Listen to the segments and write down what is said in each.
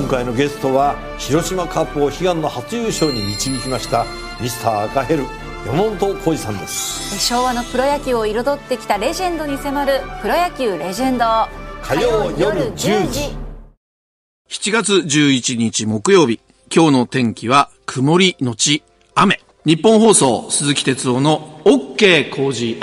回のゲストは広島カップを悲願の初優勝に導きましたミスター赤ヘル山本浩二さんです。 昭和のプロ野球を彩ってきたレジェンドに迫るプロ野球レジェンド、 火曜夜10時。 7月11日木曜日、今日の天気は曇りのち雨。日本放送鈴木哲夫の OK 工事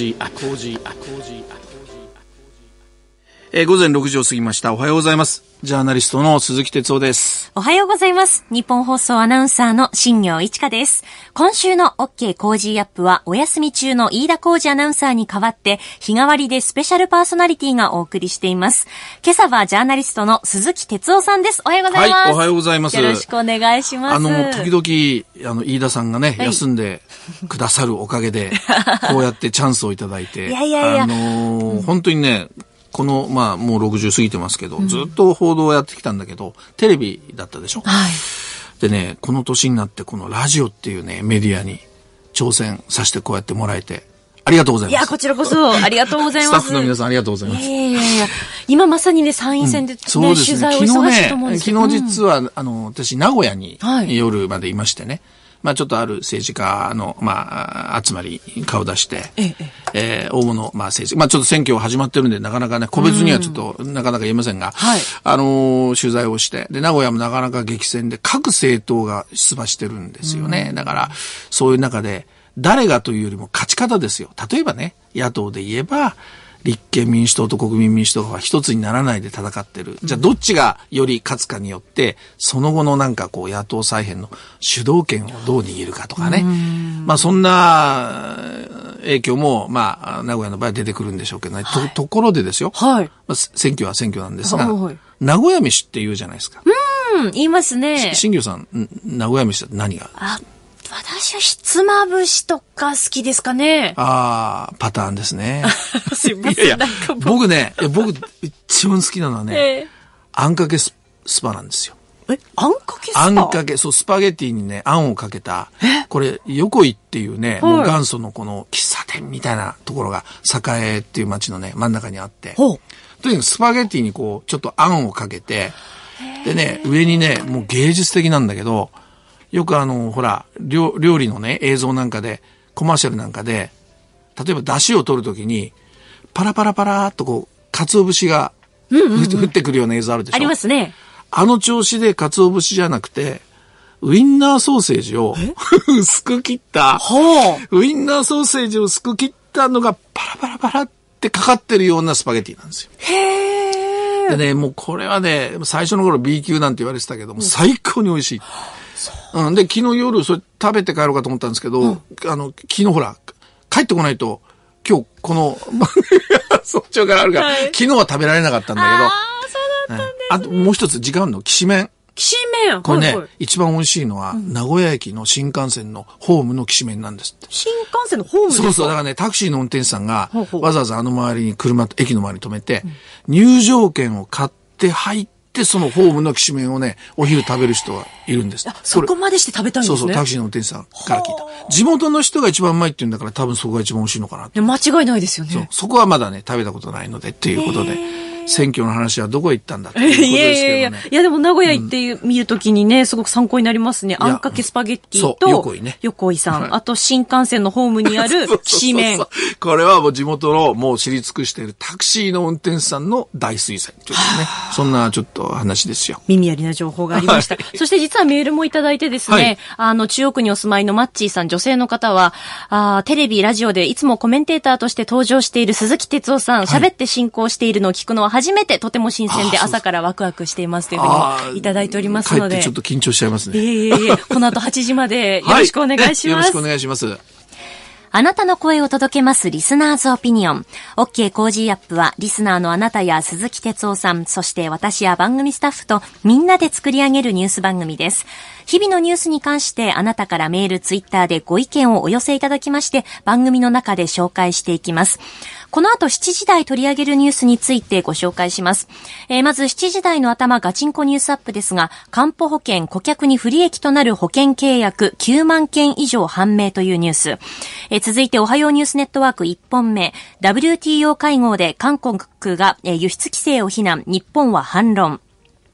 午前6時を過ぎました。おはようございます。ジャーナリストの鈴木哲夫です。 おはようございます。日本放送アナウンサーの新業一華です。今週の OK 工事アップはお休み中の飯田浩二アナウンサーに代わって日替わりでスペシャルパーソナリティがお送りしています。今朝はジャーナリストの鈴木哲夫さんです。おはようございます。 はい、おはようございます。 よろしくお願いします。 時々飯田さんがね、休んでくださるおかげでこうやってチャンスをいただいて、本当にね、この、もう60過ぎてますけど、ずっと報道をやってきたんだけど、テレビだったでしょ。 はい。 でね、この年になってこのラジオっていうね、メディアに挑戦させてこうやってもらえて、ありがとうございます。 いや、こちらこそ、ありがとうございます。 スタッフの皆さんありがとうございます。 今まさにね、参院選で、 そうですね、 取材を忙しいと思うんですけど。 昨日実は、私、名古屋に夜までいましてね、ちょっとある政治家の、集まり顔出して、大物、政治、ちょっと選挙始まってるんで、なかなかね、個別にはちょっと、なかなか言えませんが、取材をして、で、名古屋もなかなか激戦で、各政党が出馬してるんですよね。だから、そういう中で、誰がというよりも勝ち方ですよ。例えばね、野党で言えば、立憲民主党と国民民主党が一つにならないで戦ってる。じゃあどっちがより勝つかによって、その後の野党再編の主導権をどう握るかとかね。そんな影響も、名古屋の場合は出てくるんでしょうけどね。ところでですよ。はい。選挙は選挙なんですが、名古屋飯って言うじゃないですか。 言いますね。 新業さん、名古屋飯って何が？ 私はひつまぶしとか好きですかね。 パターンですね。 すいません。 いや僕一番好きなのはね、あんかけスパなんですよ。 あんかけスパ？ あんかけ、そう、スパゲッティにね、あんをかけた、これ、横井っていうね、もう元祖のこの喫茶店みたいなところが、栄っていう街のね、真ん中にあって、とにかくスパゲッティにこう、ちょっとあんをかけて、でね、上にね、もう芸術的なんだけど、よく料理のね、映像なんかで、コマーシャルなんかで、例えば出汁を取るときに、パラパラパラーっとこう、鰹節が降ってくるような映像あるでしょ。 ありますね。 あの調子で鰹節じゃなくて、ウインナーソーセージを薄く切った、ウインナーソーセージを薄く切ったのがパラパラパラってかかってるようなスパゲティなんですよ。でね、もうこれはね、最初の頃 B 級なんて言われてたけども、最高に美味しい。で、昨日夜それ食べて帰ろうかと思ったんですけど、昨日帰ってこないと、今日この、早朝からあるから、昨日は食べられなかったんだけど。 そうだったんですね。 あともう一つ時間のきしめん。 きしめん。 これね、一番美味しいのは、名古屋駅の新幹線のホームのきしめんなんですって。 新幹線のホームですか？ そう、だからね、タクシーの運転手さんが、わざわざ周りに駅の周りに止めて、入場券を買って入って、そのホームのきしめんをね、お昼食べる人はいるんです。 そこまでして食べたいんですね。 そう、タクシーの運転手さんから聞いた。地元の人が一番うまいって言うんだから、多分そこが一番美味しいのかなって。 間違いないですよね。 そこはまだね、食べたことないので、っていうことで。選挙の話はどこへ行ったんだっていうことですけどね。 いやでも名古屋行って見るときにね、すごく参考になりますね。あんかけスパゲッティと、横井さん。あと新幹線のホームにあるきしめん。 これはもう地元のもう知り尽くしているタクシーの運転手さんの大推薦というね。そんなちょっと話ですよ。 耳ありな情報がありました。そして実はメールもいただいてですね、中央区にお住まいのマッチーさん、女性の方は、テレビ、ラジオでいつもコメンテーターとして登場している鈴木哲夫さん、喋って進行しているのを聞くのは初めて、とても新鮮で朝からワクワクしていますというふうにいただいておりますので。 帰ってちょっと緊張しちゃいますね。 この後8時までよろしくお願いします。 よろしくお願いします。 あなたの声を届けますリスナーズオピニオン。OK コージーアップはリスナーのあなたや鈴木哲夫さん、そして私や番組スタッフとみんなで作り上げるニュース番組です。日々のニュースに関してあなたからメール、ツイッターでご意見をお寄せいただきまして番組の中で紹介していきます。この後7時台取り上げるニュースについてご紹介します。まず7時台の頭ガチンコニュースアップですが、かんぽ保険顧客に不利益となる保険契約9万件以上判明というニュース。続いておはようニュースネットワーク1本目、WTO 会合で韓国が輸出規制を非難、日本は反論。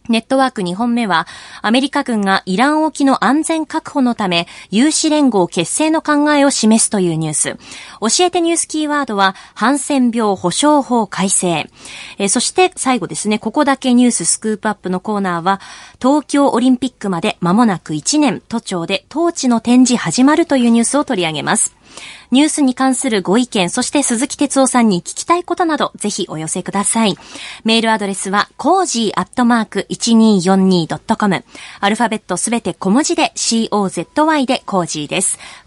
ネットワーク2本目は、アメリカ軍がイラン沖の安全確保のため、有志連合結成の考えを示すというニュース。教えてニュースキーワードは、ハンセン病保障法改正。そして最後ですね、ここだけニューススクープアップのコーナーは、東京オリンピックまで間もなく1年、都庁でトーチの展示始まるというニュースを取り上げます。ニュースに関するご意見、そして鈴木哲夫さんに聞きたいことなど、ぜひお寄せください。メールアドレスは、cozy@1242.com。アルファベットすべて小文字で、COZY でコージーです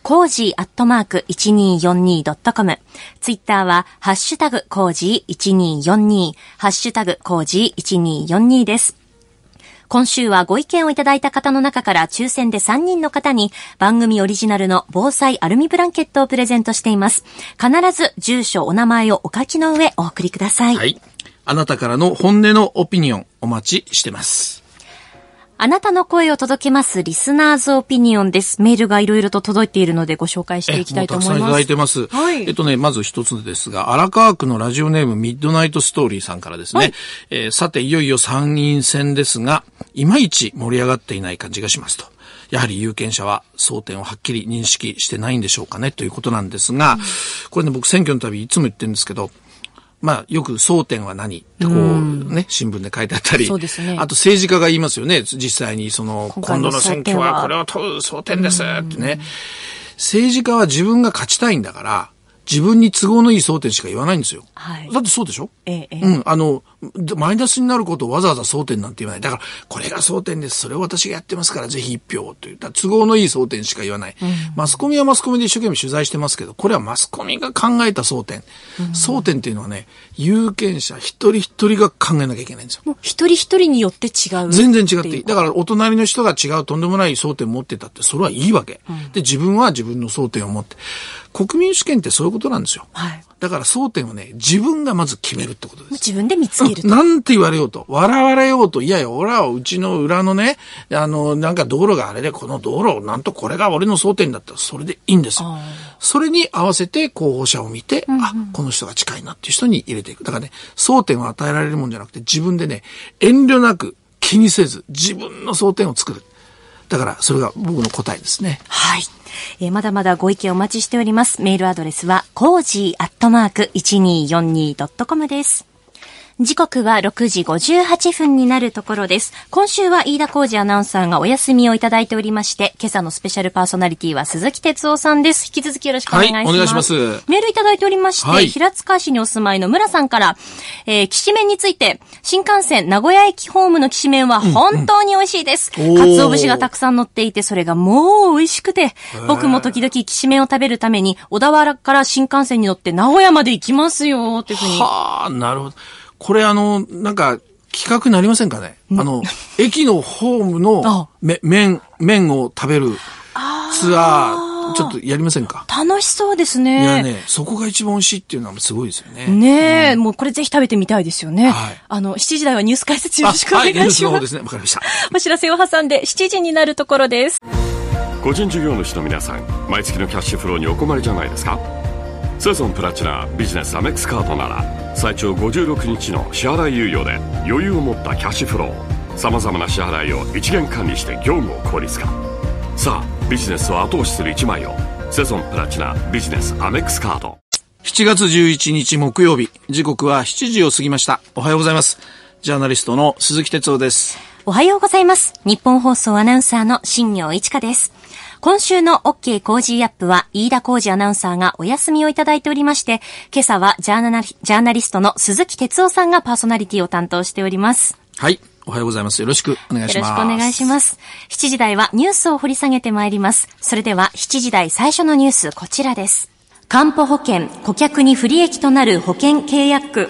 。cozy@1242.com。ツイッターは、ハッシュタグコージー1242、ハッシュタグコージー1242です。今週はご意見をいただいた方の中から抽選で3人の方に番組オリジナルの防災アルミブランケットをプレゼントしています。必ず住所お名前をお書きの上お送りください。 はい。あなたからの本音のオピニオンお待ちしてます。 あなたの声を届けますリスナーズオピニオンです。メールがいろいろと届いているのでご紹介していきたいと思います。 たくさんいただいてます。はい。まず一つですが、荒川区のラジオネームミッドナイトストーリーさんからですね。はい、さていよいよ参議院選ですが、いまいち盛り上がっていない感じがしますと。やはり有権者は争点をはっきり認識してないんでしょうかねということなんですが、これね、僕選挙のたびいつも言ってるんですけど、よく争点は何って新聞で書いてあったり、 そうですね。 あと政治家が言いますよね。実際に今度の選挙はこれを問う争点ですってね。政治家は自分が勝ちたいんだから、自分に都合のいい争点しか言わないんですよ。はい。だってそうでしょ？マイナスになることをわざわざ争点なんて言わない。だから、これが争点です。それを私がやってますから、ぜひ一票という。都合のいい争点しか言わない。マスコミはマスコミで一生懸命取材してますけど、これはマスコミが考えた争点。争点っていうのはね、有権者一人一人が考えなきゃいけないんですよ。 もう一人一人によって違う。 全然違っていい。だから、お隣の人が違うとんでもない争点を持ってたって、それはいいわけ。で、自分は自分の争点を持って。国民主権ってそういうことなんですよ。はい。だから争点をね、自分がまず決めるってことです。 自分で見つけると。 なんて言われようと、笑われようと、いやいや、俺はうちの裏のね、なんか道路があれで、この道路、なんとこれが俺の争点だったら、それでいいんですよ。それに合わせて候補者を見て、この人が近いなっていう人に入れていく。だからね、争点を与えられるもんじゃなくて、自分でね、遠慮なく気にせず、自分の争点を作る。だから、それが僕の答えですね。 はい。まだまだご意見お待ちしております。メールアドレスは、cozy@1242.com です。時刻は6時58分になるところです。今週は飯田浩二アナウンサーがお休みをいただいておりまして、今朝のスペシャルパーソナリティは鈴木哲夫さんです。引き続きよろしくお願いします。 はい、お願いします。 メールいただいておりまして、はい、平塚市にお住まいの村さんから、きしめんについて、新幹線名古屋駅ホームのきしめんは本当に美味しいです。鰹節がたくさん乗っていて、それがもう美味しくて、僕も時々きしめんを食べるために、小田原から新幹線に乗って名古屋まで行きますよ、っていうふうに。 はあ、なるほど。これなんか、企画になりませんかね？駅のホームの麺を食べるツアー、ちょっとやりませんか？ 楽しそうですね。 いやね、そこが一番美味しいっていうのはすごいですよね。 ねえ、もうこれぜひ食べてみたいですよね。はい。7時台はニュース解説よろしくお願いします。はい、ニュースの方ですね。わかりました。お知らせを挟んで7時になるところです。 個人事業主の皆さん、毎月のキャッシュフローにお困りじゃないですか？セゾンプラチナビジネスアメックスカードなら最長56日の支払い猶予で余裕を持ったキャッシュフロー、さまざまな支払いを一元管理して業務を効率化。さあビジネスを後押しする一枚を、セゾンプラチナビジネスアメックスカード。 7月11日木曜日、時刻は7時を過ぎました。おはようございます。ジャーナリストの鈴木哲夫です。 おはようございます。日本放送アナウンサーの新業一華です。今週の OK コージーアップは飯田浩二アナウンサーがお休みをいただいておりまして、今朝はジャーナリストの鈴木哲夫さんがパーソナリティを担当しております。 はい。おはようございます。よろしくお願いします。 よろしくお願いします。7時台はニュースを掘り下げてまいります。それでは7時台最初のニュース、こちらです。かんぽ保険、顧客に不利益となる保険契約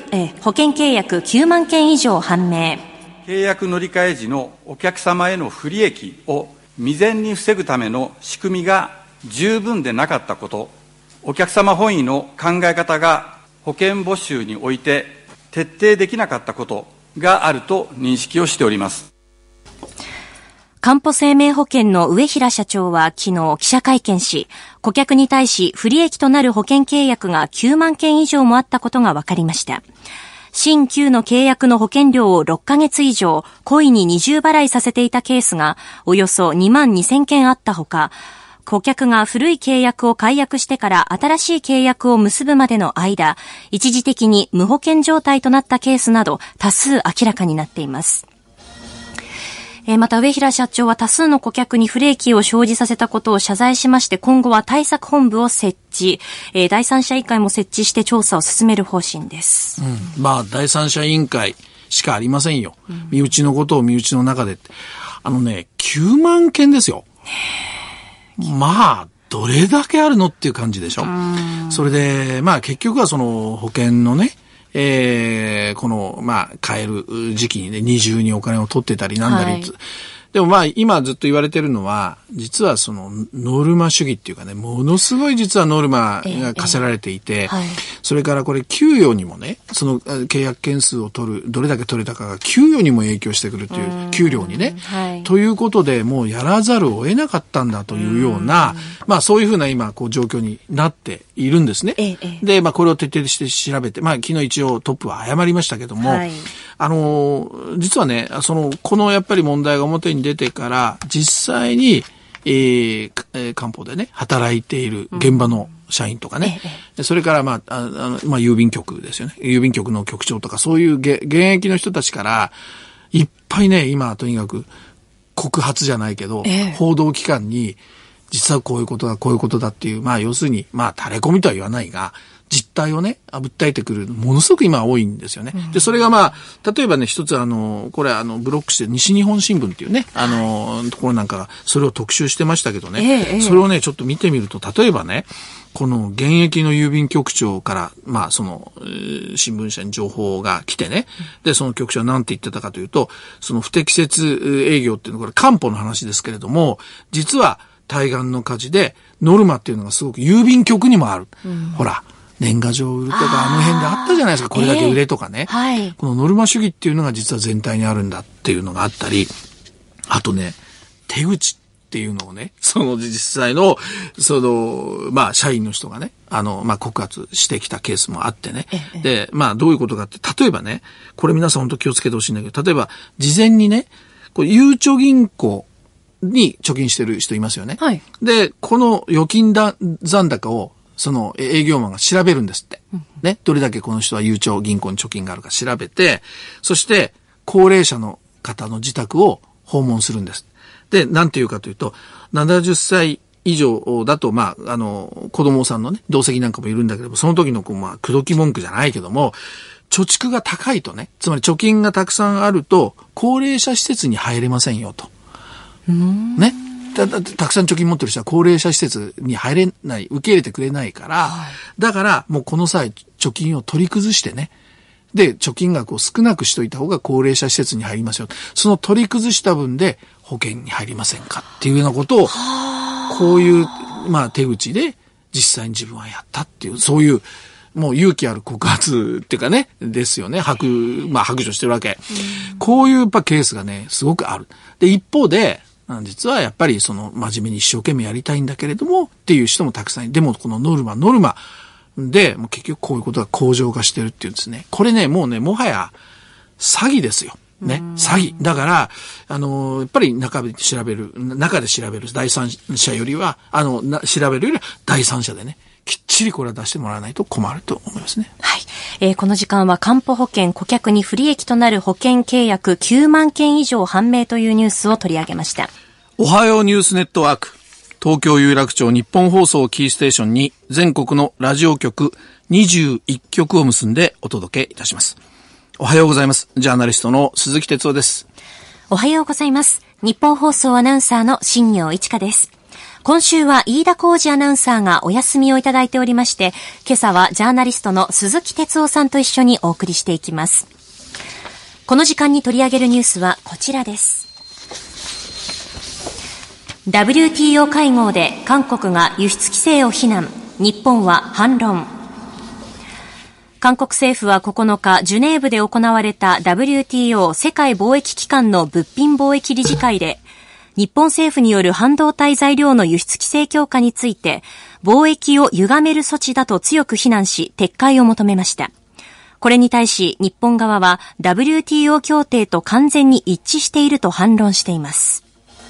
9万件以上判明。 契約乗り換え時のお客様への不利益を未然に防ぐための仕組みが十分でなかったこと、お客様本位の考え方が保険募集において徹底できなかったことがあると認識をしております。 かんぽ生命保険の上平社長は昨日記者会見し、顧客に対し不利益となる保険契約が9万件以上もあったことが分かりました。 新旧の契約の保険料を6ヶ月以上、故意に二重払いさせていたケースがおよそ2万2000件あったほか、顧客が古い契約を解約してから新しい契約を結ぶまでの間、一時的に無保険状態となったケースなど多数明らかになっています。また上平社長は多数の顧客に不利益を生じさせたことを謝罪しまして、今後は対策本部を設置、第三者委員会も設置して調査を進める方針です。 第三者委員会しかありませんよ。身内のことを身内の中で。9万件ですよ。どれだけあるのっていう感じでしょ。それで、結局はその保険のね、買える時期にね、二重にお金を取ってたりなんだり、でも今ずっと言われてるのは、実はそのノルマ主義っていうかね、ものすごい実はノルマが課せられていて、それからこれ給与にもね、その契約件数を取る、どれだけ取れたかが給与にも影響してくるという、給料にね、ということでもうやらざるを得なかったんだというような、そういうふうな今状況になっているんですね。で、これを徹底して調べて、昨日一応トップは謝りましたけども、実はね、このやっぱり問題が表に出てから実際に、官報でね働いている現場の社員とかね、それから郵便局ですよね、郵便局の局長とかそういう現役の人たちからいっぱいね、今とにかく告発じゃないけど、報道機関に実はこういうことだっていう、要するに垂れ込みとは言わないが実態をね、訴えてくる、ものすごく今多いんですよね。で、それが例えばね、一つこれブロックして西日本新聞っていうね、ところなんかが、それを特集してましたけどね、それをね、ちょっと見てみると、例えばね、この現役の郵便局長から、新聞社に情報が来てね、で、その局長は何て言ってたかというと、その不適切営業っていうのは、これ官報の話ですけれども、実は対岸の火事で、ノルマっていうのがすごく郵便局にもある。ほら。年賀状売るとか辺であったじゃないですか。これだけ売れとかね。このノルマ主義っていうのが実は全体にあるんだっていうのがあったり、あとね、手口っていうのをね、実際の、社員の人がね、告発してきたケースもあってね。で、どういうことかって、例えばね、これ皆さん本当気をつけてほしいんだけど、例えば、事前にね、ゆうちょ銀行に貯金してる人いますよね。で、この預金残高を、その営業マンが調べるんですって。ね。どれだけこの人はゆうちょ銀行に貯金があるか調べて、そして高齢者の方の自宅を訪問するんです。で、なんていうかというと、70歳以上だと、子供さんのね、同席なんかもいるんだけど、その時の口説き文句じゃないけども、貯蓄が高いとね、つまり貯金がたくさんあると、高齢者施設に入れませんよと。ね。たくさん貯金持ってる人は高齢者施設に入れない、受け入れてくれないから、だからもうこの際貯金を取り崩してね、で、貯金額を少なくしといた方が高齢者施設に入りますよ。その取り崩した分で保険に入りませんかっていうようなことを、こういう、手口で実際に自分はやったっていう、そういう、もう勇気ある告発っていうかね、ですよね。白状してるわけ。こういうケースがね、すごくある。で、一方で、実はやっぱり真面目に一生懸命やりたいんだけれどもっていう人もたくさんいる。でもこのノルマで、もう結局こういうことが向上化してるっていうんですね。これね、もうね、もはや詐欺ですよ。ね。詐欺。だから、やっぱり中で調べる第三者よりは、調べるよりは第三者でね、きっちりこれは出してもらわないと困ると思いますね。 この時間はかんぽ保険顧客に不利益となる保険契約9万件以上判明というニュースを取り上げました。 おはようニュースネットワーク、東京有楽町日本放送キーステーションに全国のラジオ局21局を結んでお届けいたします。おはようございます。ジャーナリストの鈴木哲夫です。 おはようございます。日本放送アナウンサーの新業一華です。今週は飯田浩二アナウンサーがお休みをいただいておりまして、今朝はジャーナリストの鈴木哲夫さんと一緒にお送りしていきます。この時間に取り上げるニュースはこちらです。WTO 会合で韓国が輸出規制を非難、日本は反論。韓国政府は9日、ジュネーブで行われた WTO 世界貿易機関の物品貿易理事会で、日本政府による半導体材料の輸出規制強化について、貿易を歪める措置だと強く非難し、撤回を求めました。 これに対し日本側は WTO 協定と完全に一致していると反論しています。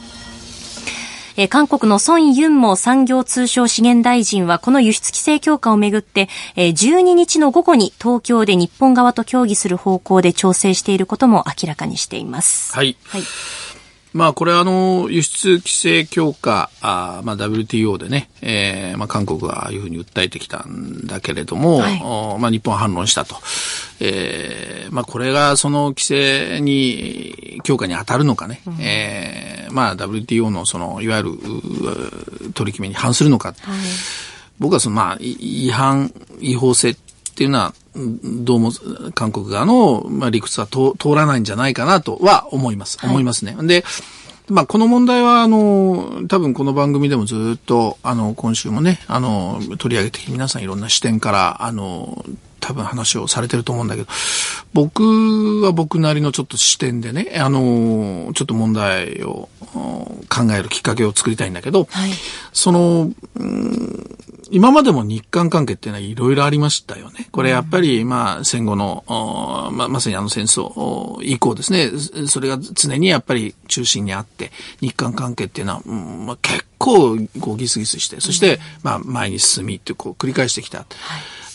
韓国のソン・ユンモ産業通商資源大臣はこの輸出規制強化をめぐって12日の午後に東京で日本側と協議する方向で調整していることも明らかにしています。 はい。はい。まあこれは輸出規制強化、まあ WTO でね、まあ韓国はああいうふうに訴えてきたんだけれども、はい、まあ日本は反論したと。まあこれがその規制に、強化に当たるのかね、まあ WTO のその、いわゆる取り決めに反するのか。はい、僕はそのまあ違法性っていうのは、どうも韓国側のまあ理屈は通らないんじゃないかなとは思います。はい、思いますね。で、まあこの問題は多分この番組でもずっと今週もね取り上げて皆さんいろんな視点から多分話をされてると思うんだけど、僕は僕なりのちょっと視点でねちょっと問題を考えるきっかけを作りたいんだけど、はい、今までも日韓関係っていうのはいろいろありましたよね。これやっぱりまあ戦後のまさに戦争以降ですね、それが常にやっぱり中心にあって日韓関係っていうのは、まあ、結構こうギスギスして、そしてまあ前に進みってこう繰り返してきた。はい、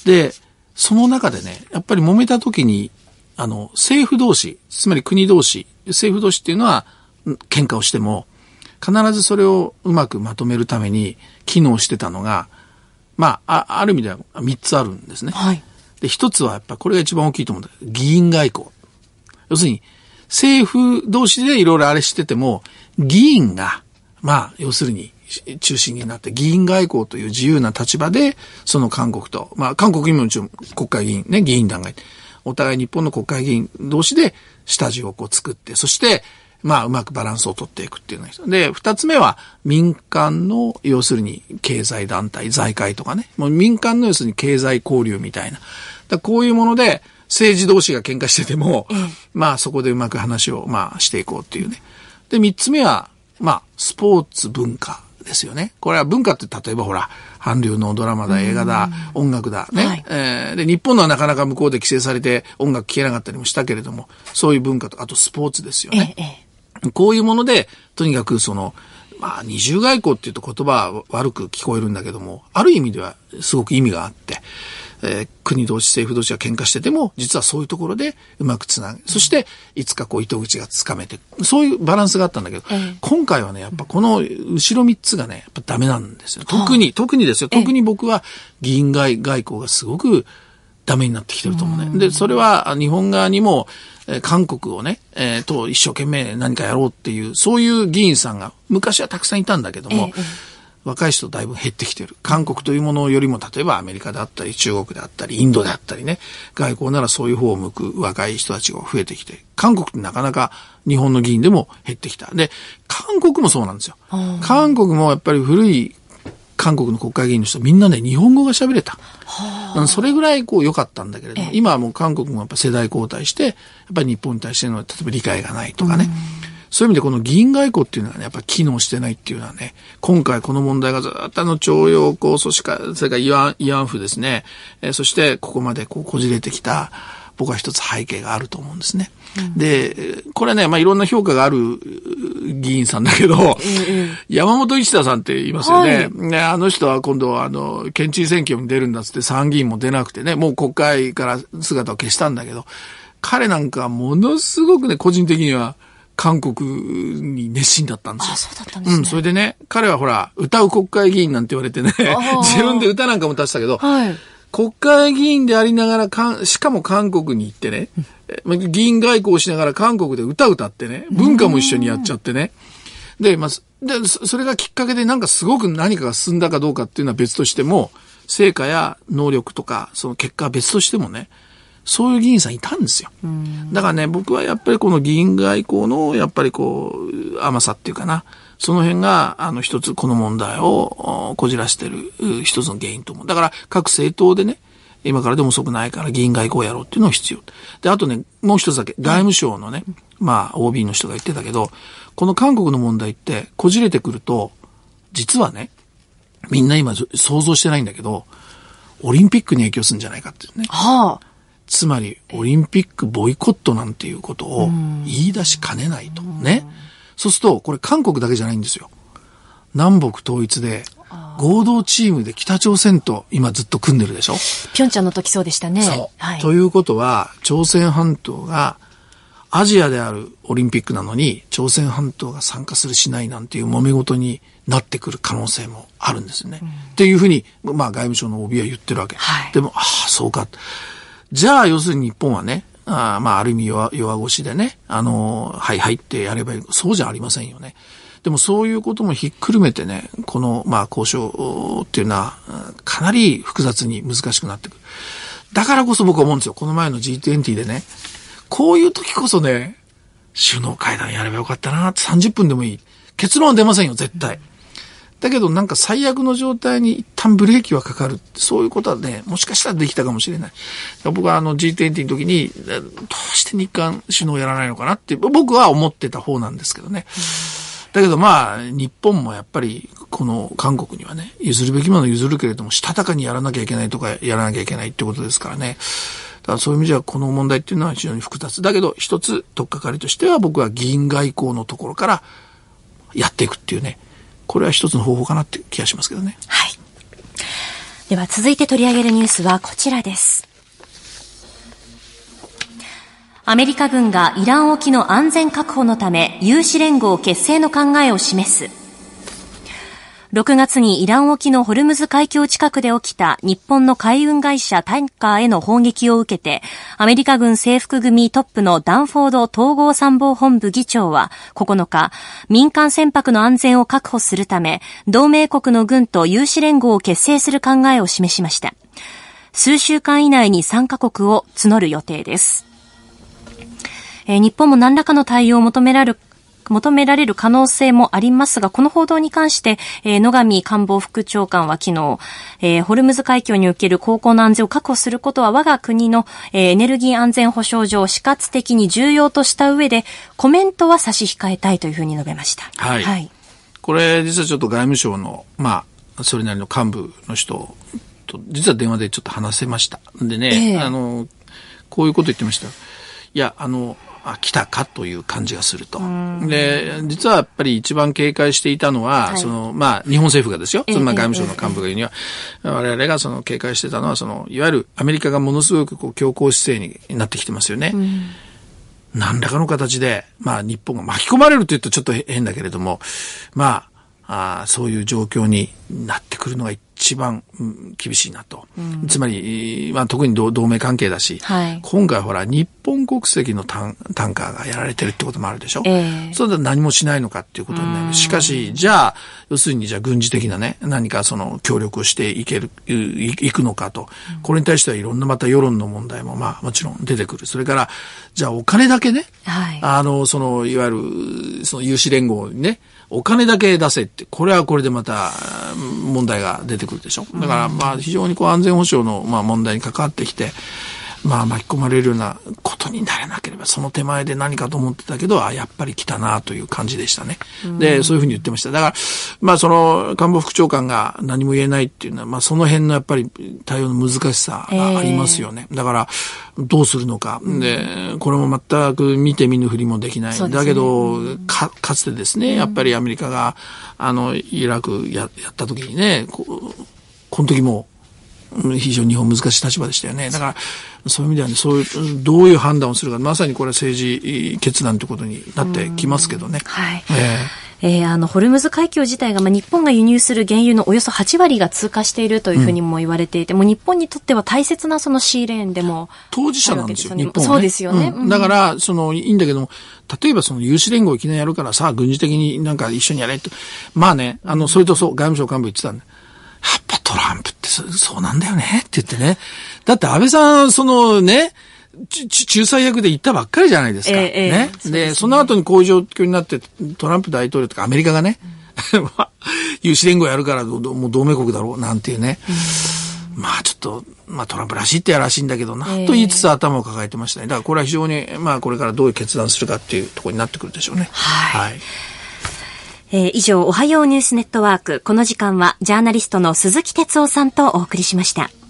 でその中でねやっぱり揉めた時に政府同士、つまり国同士、政府同士っていうのは喧嘩をしても必ずそれをうまくまとめるために機能してたのがまあ、ある意味では3つあるんですね。はい。で、1つはやっぱこれが一番大きいと思うんだけど、議員外交。要するに、政府同士でいろいろあれしてても、議員が、まあ、要するに中心になって、議員外交という自由な立場で、その韓国と、まあ、韓国にももちろん国会議員ね、議員団がいて、お互い日本の国会議員同士で下地をこう作って、そして、まあ、うまくバランスを取っていくっていうのが。で、二つ目は民間の、要するに経済団体、財界とかね。もう民間の要するに経済交流みたいな。だこういうもので政治同士が喧嘩してても、まあそこでうまく話をまあしていこうっていうね。で、三つ目は、まあ、スポーツ文化ですよね。これは文化って例えばほら、韓流のドラマだ、映画だ、音楽だ、ね。はい、で、日本のはなかなか向こうで規制されて音楽聴けなかったりもしたけれども、そういう文化と、あとスポーツですよね。こういうもので、とにかくまあ、二重外交っていうと言葉は悪く聞こえるんだけども、ある意味ではすごく意味があって、国同士、政府同士が喧嘩してても、実はそういうところでうまくつなげ、そしていつかこう糸口がつかめて、そういうバランスがあったんだけど、今回はね、やっぱこの後ろ3つがね、やっぱダメなんですよ。特にですよ。特に僕は議員外交がすごくダメになってきてると思うね。で、それは日本側にも、韓国をね、と一生懸命何かやろうっていう、そういう議員さんが昔はたくさんいたんだけども、若い人だいぶ減ってきてる。韓国というものよりも、例えばアメリカであったり、中国であったり、インドであったりね、外交ならそういう方を向く若い人たちが増えてきて、韓国ってなかなか日本の議員でも減ってきた。で、韓国もそうなんですよ。韓国もやっぱり古い韓国の国会議員の人みんなね、日本語が喋れた。それぐらいこう良かったんだけれども、今はもう韓国もやっぱ世代交代して、やっぱり日本に対しての例えば理解がないとかね。そういう意味でこの議員外交っていうのはね、やっぱり機能してないっていうのはね、今回この問題がずっと徴用工訴しか、それから慰安婦ですね。そしてここまでこうこじれてきた、僕は一つ背景があると思うんですね。で、これね、まあ、いろんな評価がある議員さんだけど、山本一太さんって言いますよね。はい、ね、あの人は今度県知事選挙に出るんだっつって参議院も出なくてね、もう国会から姿を消したんだけど、彼なんかものすごくね、個人的には韓国に熱心だったんですよ。 あ、そうだったんですね。 それでね、彼はほら、歌う国会議員なんて言われてね、自分で歌なんかも歌ってたけど、はい、国会議員でありながらしかも韓国に行ってね、議員外交をしながら韓国で歌ってね、文化も一緒にやっちゃってね。で、まあ、それがきっかけでなんかすごく何かが進んだかどうかっていうのは別としても、成果や能力とか、その結果は別としてもね、そういう議員さんいたんですよ。だからね、僕はやっぱりこの議員外交の、やっぱりこう、甘さっていうかな、その辺が、一つこの問題をこじらしてる一つの原因と思う。だから各政党でね、今からでも遅くないから議員外交をやろうっていうのが必要。で、あとね、もう一つだけ、外務省のね、まあ、OB の人が言ってたけど、この韓国の問題ってこじれてくると、実はね、みんな今想像してないんだけど、オリンピックに影響するんじゃないかっていうね。はあ。 つまりオリンピックボイコットなんていうことを言い出しかねないと。ね。そうすると、これ韓国だけじゃないんですよ。南北統一で、合同チームで北朝鮮と今ずっと組んでるでしょ。 ピョンチャンの時そうでしたね。 そう。 はい、 ということは、朝鮮半島がアジアであるオリンピックなのに、朝鮮半島が参加するしないなんていう揉め事になってくる可能性もあるんですよね。っていうふうに、まあ外務省の OB は言ってるわけ。 はい、 でも、そうか。じゃあ、要するに日本はね、まあ、ある意味弱腰でね、はいはいってやればいい。そうじゃありませんよね。でもそういうこともひっくるめてね、この、まあ、交渉っていうのは、かなり複雑に難しくなってくる。だからこそ僕は思うんですよ。この前の G20 でね、こういう時こそね、首脳会談やればよかったな、30分でもいい。結論は出ませんよ、絶対。だけどなんか最悪の状態に一旦ブレーキはかかる。そういうことはね、もしかしたらできたかもしれない。僕はG20 の時に、どうして日韓首脳やらないのかなって僕は思ってた方なんですけどね。だけどまあ、日本もやっぱりこの韓国にはね、譲るべきもの譲るけれども、したたかにやらなきゃいけないとかやらなきゃいけないってことですからね。だからそういう意味ではこの問題っていうのは非常に複雑。だけど一つ取っかかりとしては僕は議員外交のところからやっていくっていうね。これは一つの方法かなって気がしますけどね。 はい。では続いて取り上げるニュースはこちらです。アメリカ軍がイラン沖の安全確保のため有志連合結成の考えを示す。6月にイラン沖のホルムズ海峡近くで起きた日本の海運会社タンカーへの砲撃を受けて、アメリカ軍制服組トップのダンフォード統合参謀本部議長は9日、民間船舶の安全を確保するため、同盟国の軍と有志連合を結成する考えを示しました。数週間以内に参加国を募る予定です。日本も何らかの対応を求められる可能性もありますが、この報道に関して、野上官房副長官は昨日、ホルムズ海峡における航行の安全を確保することは我が国の、エネルギー安全保障上死活的に重要とした上で、コメントは差し控えたいというふうに述べました。 はい。はい、これ実はちょっと外務省の、まあ、それなりの幹部の人と、実は電話でちょっと話せました。でね、こういうこと言ってました。いや、来たかという感じがすると。で、実はやっぱり一番警戒していたのは、はい、まあ、日本政府がですよ。外務省の幹部が言うには、我々が警戒してたのは、いわゆるアメリカがものすごく強硬姿勢になってきてますよね。何らかの形で、まあ、日本が巻き込まれると言うとちょっと変だけれども、まあ、そういう状況になってくるのが一番、厳しいなと。つまり、まあ、特に同盟関係だし、はい、今回ほら、日本国籍のタンカーがやられてるってこともあるでしょ。それで何もしないのかっていうことになる。しかし、じゃあ、要するにじゃあ軍事的なね、何か協力をしていくのかと。これに対してはいろんなまた世論の問題もまあもちろん出てくる。それから、じゃあお金だけね、はい、いわゆる、有志連合にね、お金だけ出せって、これはこれでまた問題が出てくるでしょ。だからまあ非常に安全保障のまあ問題に関わってきて、まあ巻き込まれるようなことにならなければ、その手前で何かと思ってたけど、やっぱり来たなという感じでしたね。で、そういうふうに言ってました。だから、まあ官房副長官が何も言えないっていうのは、まあその辺のやっぱり対応の難しさがありますよね。だから、どうするのか。で、これも全く見て見ぬふりもできない。だけど、かつてですね、やっぱりアメリカが、イラクやった時にね、この時も、非常に日本難しい立場でしたよね。だから、そういう意味ではね、どういう判断をするか、まさにこれは政治決断ということになってきますけどね。 はい。ホルムズ海峡自体が、日本が輸入する原油のおよそ8割が通過しているというふうにも言われていて、もう日本にとっては大切なシーレーンでも、 当事者なんですよ、日本は、ね。 そうですよね。 だから、いいんだけども、例えば有志連合いきなりやるからさ、軍事的になんか一緒にやれって。まあね、それとそう、外務省幹部言ってたんだ。やっぱトランプってそうなんだよねって言ってね。だって安倍さん、ね、仲裁役で言ったばっかりじゃないですか。ね。で、その後にこういう状況になって、トランプ大統領とかアメリカがね、有志連合やるからもう同盟国だろうなんていうね。まあちょっと、トランプらしいってやらしいんだけどな、と言いつつ頭を抱えてましたね。だからこれは非常に、これからどういう決断するかっていうところになってくるでしょうね。 はい。以上、おはようニュースネットワーク。この時間はジャーナリストの鈴木哲夫さんとお送りしました。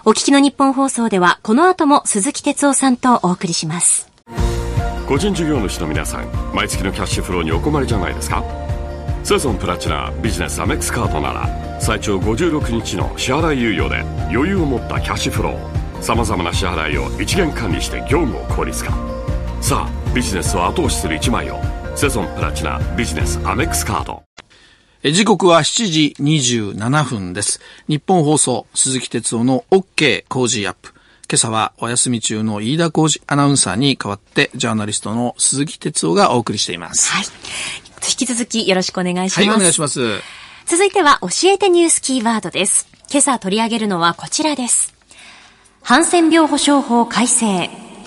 お聞きの日本放送ではこの後も鈴木哲夫さんとお送りします。 個人事業主の皆さん、毎月のキャッシュフローにお困りじゃないですか。セゾンプラチナビジネスアメックスカードなら最長56日の支払い猶予で余裕を持ったキャッシュフロー、さまざまな支払いを一元管理して業務を効率化。さあビジネスを後押しする一枚を、セゾンプラチナビジネスアメックスカード。 時刻は7時27分です。日本放送鈴木哲夫の OK 工事アップ。今朝はお休み中の飯田浩司アナウンサーに代わってジャーナリストの鈴木哲夫がお送りしています。 はい。引き続きよろしくお願いします。 はい、お願いします。 続いては教えてニュースキーワードです。今朝取り上げるのはこちらです。ハンセン病補償法改正。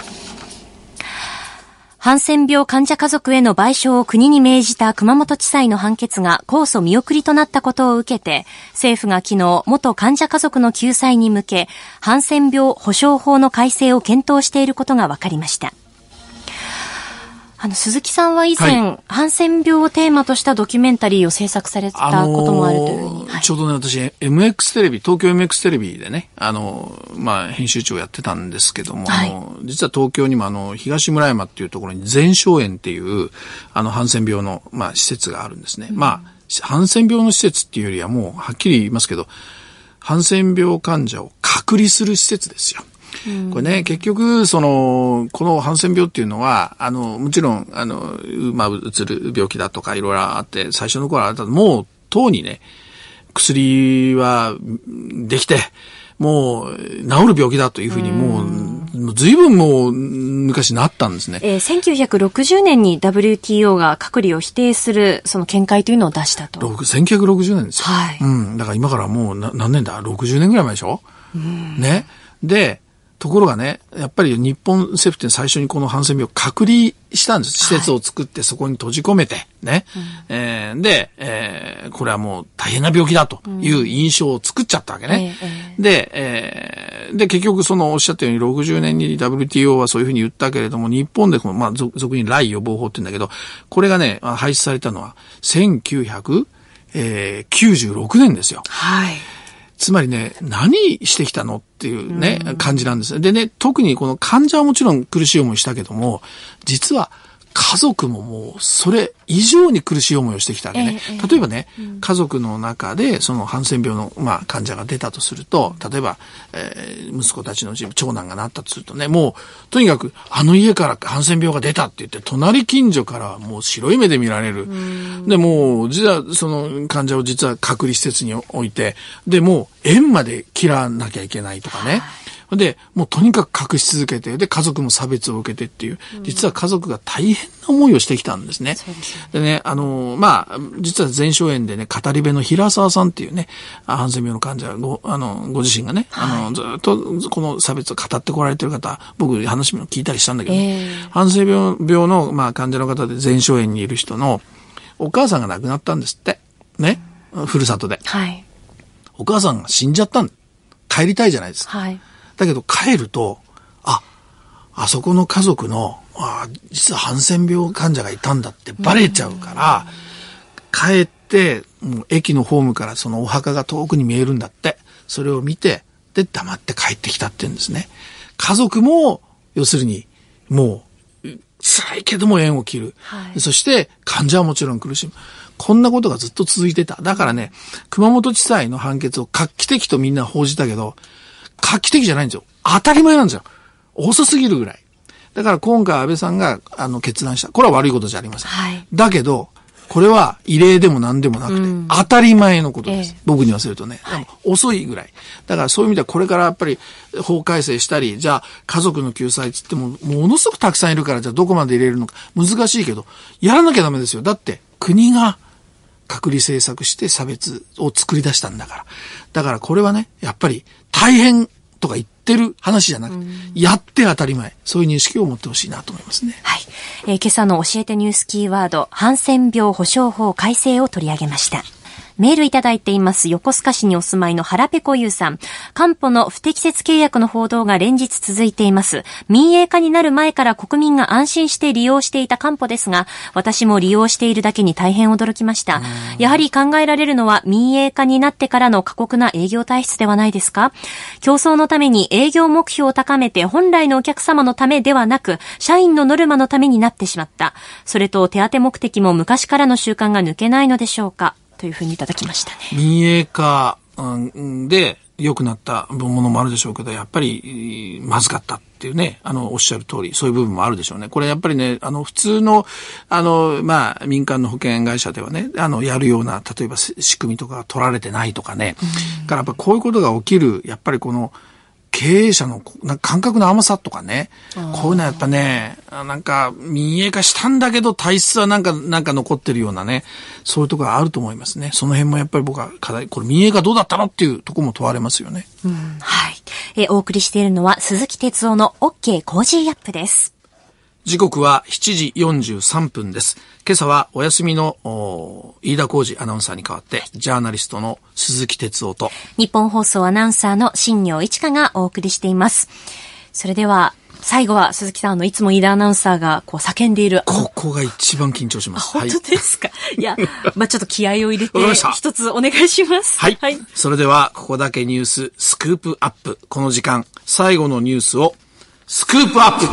ハンセン病患者家族への賠償を国に命じた熊本地裁の判決が控訴見送りとなったことを受けて、政府が昨日元患者家族の救済に向け、ハンセン病補償法の改正を検討していることが分かりました。鈴木さんは以前、ハンセン病をテーマとしたドキュメンタリーを制作されたこともあるというふうに。 ちょうどね、私、MX テレビ、東京 MX テレビでね、編集長やってたんですけども、実は東京にも東村山っていうところに全生園っていう、ハンセン病の、施設があるんですね。ハンセン病の施設っていうよりはもう、はっきり言いますけど、ハンセン病患者を隔離する施設ですよ。これね、結局、このハンセン病っていうのは、もちろん、うつる病気だとかいろいろあって、最初の頃はもう、とうにね、薬はできて、もう、治る病気だというふうに、もう、随分もう、昔なったんですね。 1960年に WTO が隔離を否定する、その見解というのを出したと。 1960年ですよ。 はい。 だから今からもう、何年だ ?60 年ぐらい前でしょね。で、ところがね、やっぱり日本政府って最初にこのハンセン病を隔離したんです。施設を作ってそこに閉じ込めて、ね。で、これはもう大変な病気だという印象を作っちゃったわけね。で、結局おっしゃったように60年に WTO はそういうふうに言ったけれども、日本で俗に雷予防法って言うんだけど、これがね、廃止されたのは1996年ですよ。 はい。 つまりね、何してきたのっていうね、感じなんです。でね、特にこの患者はもちろん苦しい思いしたけども、実は家族ももうそれ以上に苦しい思いをしてきたわけね。例えばね、家族の中でそのハンセン病の患者が出たとすると、例えば、息子たちのうち長男がなったとするとね、もうとにかく家からハンセン病が出たって言って隣近所からもう白い目で見られる。で、もう実はその患者を実は隔離施設に置いて、で、もう縁まで切らなきゃいけないとかね。で、もうとにかく隠し続けて、で、家族も差別を受けてっていう、実は家族が大変な思いをしてきたんですね。でね、実は全生園でね、語り部の平沢さんっていうね、ハンセン病の患者ご自身がね、ずっとこの差別を語ってこられてる方、僕話も聞いたりしたんだけど、ハンセン病の、患者の方で全生園にいる人のお母さんが亡くなったんですって。ね。ふるさとで。 はい。 お母さんが死んじゃったん。帰りたいじゃないですか。 はい。 だけど帰ると、あそこの家族の、実はハンセン病患者がいたんだってバレちゃうから、帰って、もう駅のホームからそのお墓が遠くに見えるんだって。それを見て、で、黙って帰ってきたって言うんですね。家族も、要するに、もう、辛いけども縁を切る。はい、そして、患者はもちろん苦しむ。こんなことがずっと続いてた。だからね、熊本地裁の判決を画期的とみんな報じたけど、画期的じゃないんですよ。当たり前なんですよ。遅すぎるぐらい。だから今回安倍さんが決断した。これは悪いことじゃありません。 はい、 だけど、これは異例でも何でもなくて、当たり前のことです。僕に言わせるとね、遅いぐらい。だからそういう意味ではこれからやっぱり法改正したり、じゃあ家族の救済つっても、ものすごくたくさんいるからじゃあどこまで入れるのか難しいけど、やらなきゃダメですよ。だって国が隔離政策して差別を作り出したんだから。だからこれはね、やっぱり大変とか言ってる話じゃなくて、やって当たり前。そういう認識を持ってほしいなと思いますね。 はい。今朝の教えてニュースキーワード、ハンセン病補償法改正を取り上げました。 メールいただいています。横須賀市にお住まいの腹ペコユーさん。かんぽの不適切契約の報道が連日続いています。民営化になる前から国民が安心して利用していたかんぽですが、私も利用しているだけに大変驚きました。やはり考えられるのは民営化になってからの過酷な営業体質ではないですか？競争のために営業目標を高めて本来のお客様のためではなく、社員のノルマのためになってしまった。それと手当目的も昔からの習慣が抜けないのでしょうか？というふうにいただきましたね。 民営化で良くなったものもあるでしょうけど、やっぱりまずかったっていうね、おっしゃる通り、そういう部分もあるでしょうね。これやっぱりね、普通の、民間の保険会社ではね、やるような、例えば仕組みとかが取られてないとかね。からやっぱこういうことが起きる、やっぱりこの、経営者の感覚の甘さとかね、こういうのはやっぱね、なんか民営化したんだけど体質はなんか残ってるようなね、そういうところがあると思いますね。その辺もやっぱり僕は課題、これ民営化どうだったのっていうところも問われますよね。 はい。お送りしているのは鈴木哲夫の OK コージーアップです。 時刻は7時43分です。今朝はお休みの飯田浩司アナウンサーに代わってジャーナリストの鈴木哲夫と日本放送アナウンサーの新業一華がお送りしています。それでは最後は鈴木さんいつも飯田アナウンサーがこう叫んでいるここが一番緊張します。 本当ですか？いや、ちょっと気合を入れて一つお願いします。 はい。それではここだけニューススクープアップ。この時間最後のニュースをスクープアップ。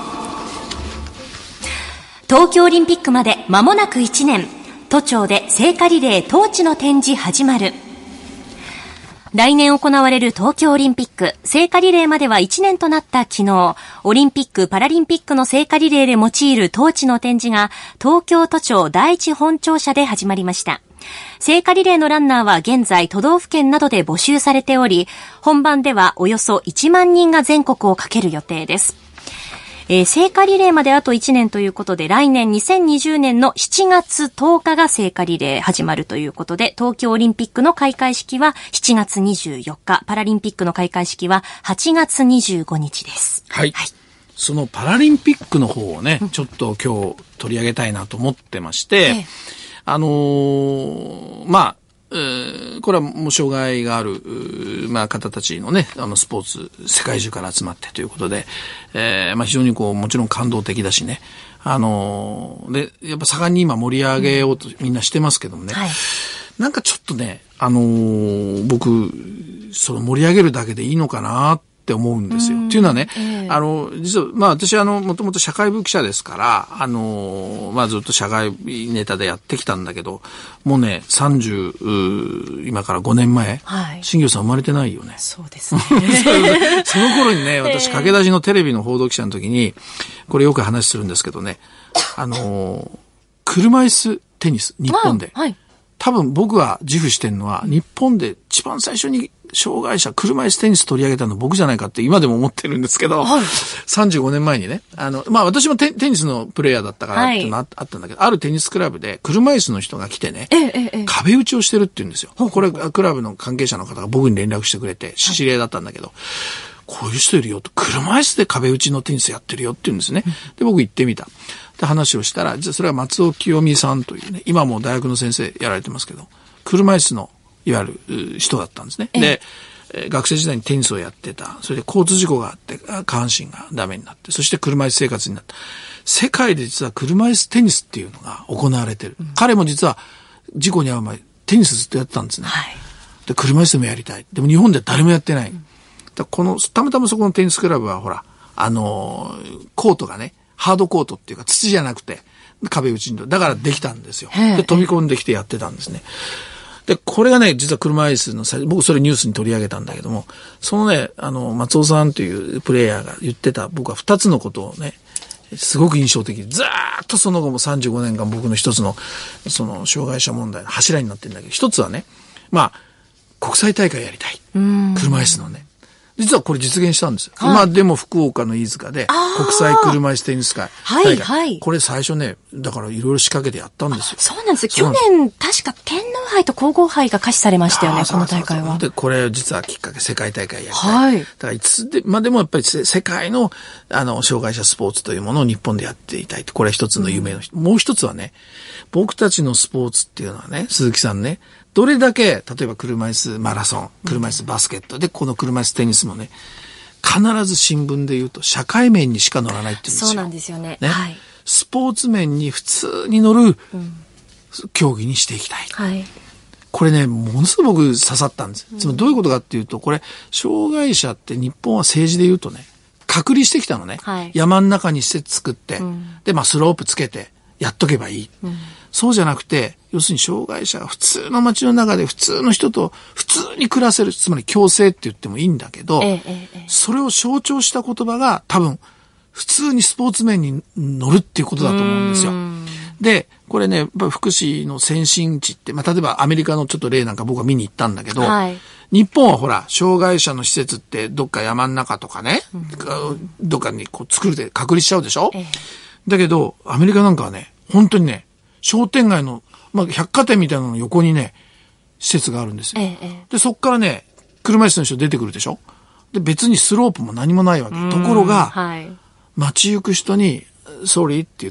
東京オリンピックまで間もなく1年。都庁で聖火リレートーチの展示始まる。来年行われる東京オリンピック、聖火リレーまでは1年となった昨日、オリンピック・パラリンピックの聖火リレーで用いるトーチの展示が東京都庁第一本庁舎で始まりました。聖火リレーのランナーは現在都道府県などで募集されており、本番ではおよそ1万人が全国を駆ける予定です。聖火リレーまであと1年ということで、来年2020年の7月10日が聖火リレー始まるということで、東京オリンピックの開会式は7月24日、パラリンピックの開会式は8月25日です。 はい。はい、そのパラリンピックの方をね、ちょっと今日取り上げたいなと思ってまして、これはもう障害がある、方たちのね、スポーツ、世界中から集まってということで、非常にもちろん感動的だしね、で、やっぱ盛んに今盛り上げようとみんなしてますけどもね、はい、なんかちょっとね、僕、その盛り上げるだけでいいのかなって思うんですよ。っていうのはね、実は、私もともと社会部記者ですから、ずっと社会ネタでやってきたんだけど、もうね、今から5年前、はい、新業さん生まれてないよね。 そうですね。 その頃にね、私、駆け出しのテレビの報道記者の時に、これよく話するんですけどね、車椅子テニス、日本で。はい、多分僕が自負してるのは、日本で一番最初に障害者、車椅子テニス取り上げたの僕じゃないかって今でも思ってるんですけど、はい、35年前にね、私もテニスのプレイヤーだったからっていうのあったんだけど、あるテニスクラブで車椅子の人が来てね、壁打ちをしてるって言うんですよ。これ、クラブの関係者の方が僕に連絡してくれて、知り合いだったんだけど、こういう人いるよと、車椅子で壁打ちのテニスやってるよって言うんですね。で、僕行ってみた。で、話をしたら、実はそれは松尾清美さんというね、今も大学の先生やられてますけど、車椅子のいわゆる人だったんですね。で、学生時代にテニスをやってた。それで交通事故があって、下半身がダメになって、そして車椅子生活になった。世界で実は車椅子テニスっていうのが行われてる。彼も実は事故に遭う前、テニスずっとやってたんですね。はい、で、車椅子でもやりたい。でも日本では誰もやってない。たまたまそこのテニスクラブはほら、コートがね、ハードコートっていうか土じゃなくて、壁打ちに。だからできたんですよ。で、飛び込んできてやってたんですね。で、これがね、実は車椅子の僕それニュースに取り上げたんだけども、そのね、松尾さんというプレイヤーが言ってた、僕は2つのことをね、すごく印象的で、ずーっとその後も35年間僕の一つの、その、障害者問題の柱になってるんだけど、一つはね、国際大会やりたい。車椅子のね。実はこれ実現したんですよ。はい、今でも福岡の飯塚で国際車椅子テニス会大会。はい。これ最初ね、だからいろいろ仕掛けてやったんですよ。 そうなんですよ。去年確か天皇杯と皇后杯が可視されましたよね、この大会は。 で、これ実はきっかけ世界大会やりたい。はい。だからいつで、でもやっぱり世界の障害者スポーツというものを日本でやっていたいって、これは一つの夢のもう一つはね、僕たちのスポーツっていうのはね、鈴木さんね、 どれだけ、例えば車椅子マラソン、車椅子バスケットで、この車椅子テニスもね、必ず新聞で言うと社会面にしか載らないって言うんですよ。 そうなんですよね。 はい。スポーツ面に普通に載る競技にしていきたい。はい。これね、ものすごく僕刺さったんです。つまりどういうことかっていうと、これ、障害者って日本は政治で言うとね、隔離してきたのね。はい、山の中に施設作って、で、スロープつけてやっとけばいい。そうじゃなくて、要するに障害者が普通の街の中で普通の人と普通に暮らせる、つまり共生って言ってもいいんだけど、それを象徴した言葉が多分、普通にスポーツ面に乗るっていうことだと思うんですよ。で、これね、やっぱり福祉の先進地って、例えばアメリカのちょっと例なんか僕は見に行ったんだけど、はい、日本はほら、障害者の施設ってどっか山の中とかね、どっかにこう作るで隔離しちゃうでしょ、だけど、アメリカなんかはね、本当にね、商店街の、百貨店みたいなの横にね、施設があるんですよ。で、そっからね、車椅子の人出てくるでしょ。で、別にスロープも何もないわけ。ところが、はい、街行く人に、ソーリーって言って、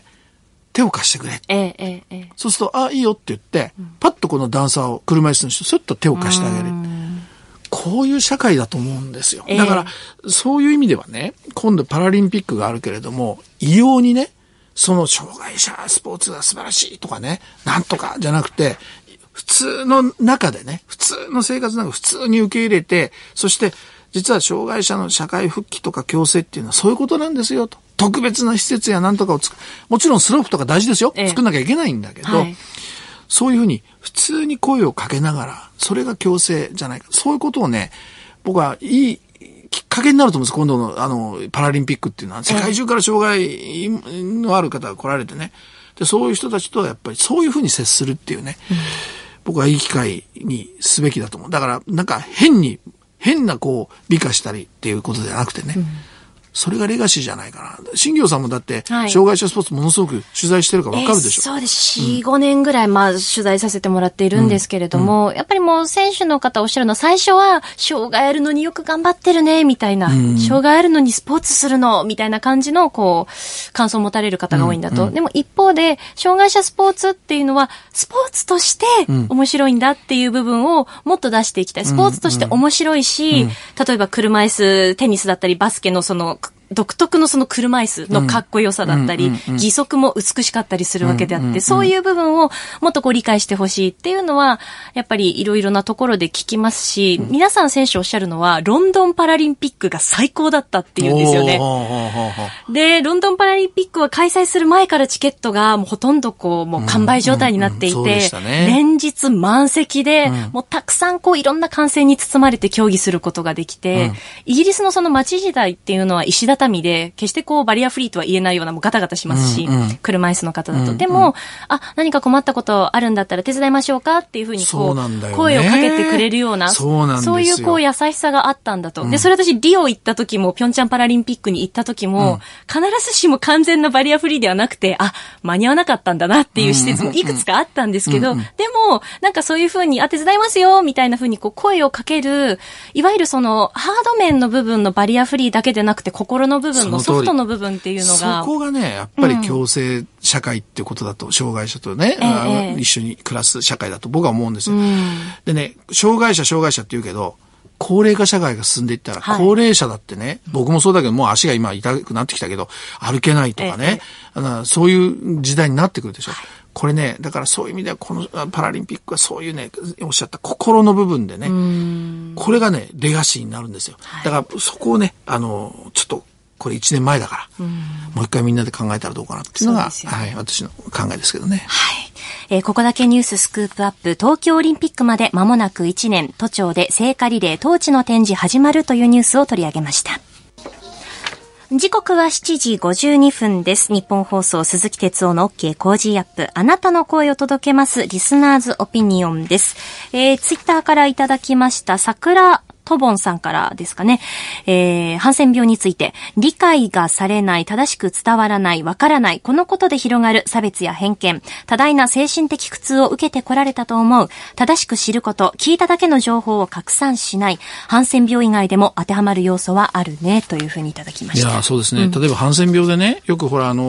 手を貸してくれ。そうすると、いいよって言って、パッとこのダンサーを、車椅子の人、スッと手を貸してあげる。こういう社会だと思うんですよ。だから、そういう意味ではね、今度パラリンピックがあるけれども、異様にね、その障害者スポーツが素晴らしいとかね、なんとかじゃなくて、普通の中でね、普通の生活の中普通に受け入れて、そして、実は障害者の社会復帰とか共生っていうのはそういうことなんですよと。特別な施設やなんとかをもちろんスロープとか大事ですよ。作んなきゃいけないんだけど、はい、そういうふうに普通に声をかけながら、それが共生じゃないか。そういうことをね、僕はいいきっかけになると思うんです。今度のパラリンピックっていうのは、世界中から障害のある方が来られてね。で、そういう人たちとやっぱりそういうふうに接するっていうね、僕はいい機会にすべきだと思う。だから、なんか変な美化したりっていうことじゃなくてね、それがレガシーじゃないかな。新業さんもだって、障害者スポーツものすごく取材してるから分かるでしょ。 そうです。4、5年ぐらい、取材させてもらっているんですけれども、やっぱりもう選手の方おっしゃるのは、最初は、障害あるのによく頑張ってるね、みたいな、障害あるのにスポーツするの、みたいな感じの、感想を持たれる方が多いんだと。でも一方で、障害者スポーツっていうのは、スポーツとして面白いんだっていう部分をもっと出していきたい。スポーツとして面白いし、例えば車椅子、テニスだったり、バスケの独特のその車椅子のかっこよさだったり、義足も美しかったりするわけであって、そういう部分をもっと理解してほしいっていうのは、やっぱりいろいろなところで聞きますし、皆さん選手おっしゃるのは、ロンドンパラリンピックが最高だったっていうんですよね。で、ロンドンパラリンピックは開催する前からチケットがもうほとんどもう完売状態になっていて、連日満席で、もうたくさんいろんな歓声に包まれて競技することができて、イギリスのその街時代っていうのは石畳で、決してバリアフリーとは言えないようなもうガタガタしますし、車椅子の方だと。でも、何か困ったことあるんだったら手伝いましょうかっていうふうに声をかけてくれるような、そういう優しさがあったんだと。で、それ私リオ行った時も、ピョンチャンパラリンピックに行った時も、必ずしも完全なバリアフリーではなくて、間に合わなかったんだなっていう施設もいくつかあったんですけど、でも、なんかそういうふうに、手伝いますよみたいなふうに声をかける、いわゆるその、ハード面の部分のバリアフリーだけでなくて、心の部分のソフトの部分っていうのが。 そこがね、やっぱり共生社会っていうことだと、障害者とね、一緒に暮らす社会だと僕は思うんですよ。でね、障害者って言うけど、高齢化社会が進んでいったら、高齢者だってね、僕もそうだけど、もう足が今痛くなってきたけど、歩けないとかね、そういう時代になってくるでしょ。これね、だからそういう意味では、このパラリンピックはそういうね、おっしゃった心の部分でね、これがね、レガシーになるんですよ。だからそこをね、ちょっと、これ1年前だから、もう一回みんなで考えたらどうかなっていうのが、はい、私の考えですけどね。 はい。ここだけニューススクープアップ、東京オリンピックまで間もなく1年、都庁で聖火リレートーチの展示始まるというニュースを取り上げました。時刻は7時52分です。日本放送鈴木哲夫の OK コージーアップ。あなたの声を届けますリスナーズオピニオンです。ツイッターからいただきました桜トボンさんからですかね。ハンセン病について、理解がされない、正しく伝わらない、わからない、このことで広がる差別や偏見、多大な精神的苦痛を受けてこられたと思う。正しく知ること、聞いただけの情報を拡散しない。ハンセン病以外でも当てはまる要素はあるね、というふうにいただきました。 いや、そうですね。例えばハンセン病でね、よくほら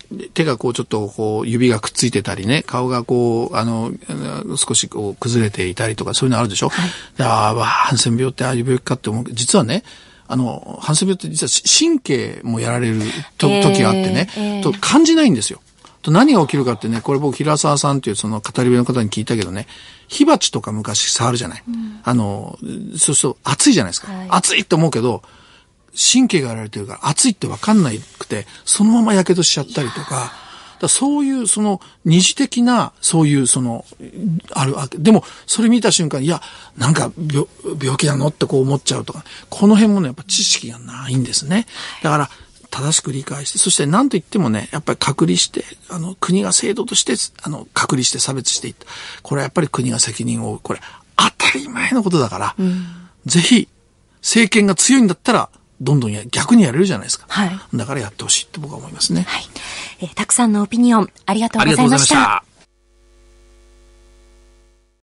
手がこうちょっとこう指がくっついてたりね、顔がこう、少しこう崩れていたりとかそういうのあるでしょ。はい、ハンセン病ってああいう病気かって思うけど、実はね、ハンセン病って実は神経もやられる時があってね、と感じないんですよ。と何が起きるかってね、これ僕平沢さんっていうその語り部の方に聞いたけどね、火鉢とか昔触るじゃない。そうすると熱いじゃないですか。はい、熱いって思うけど、神経がやられてるから熱いって分かんなくて、そのまま火傷しちゃったりとか、そういうその二次的な、そういうその、あるわけ。でも、それ見た瞬間、いや、なんか病気なのってこう思っちゃうとか、この辺もね、やっぱ知識がないんですね。だから、正しく理解して、そして何と言ってもね、やっぱり隔離して、国が制度として、隔離して差別していった。これはやっぱり国が責任を負う。これ、当たり前のことだから、ぜひ、政権が強いんだったら、どんどん逆にやれるじゃないですか。はい。だからやってほしいって僕は思いますね。 はい。たくさんのオピニオン、ありがとうございました。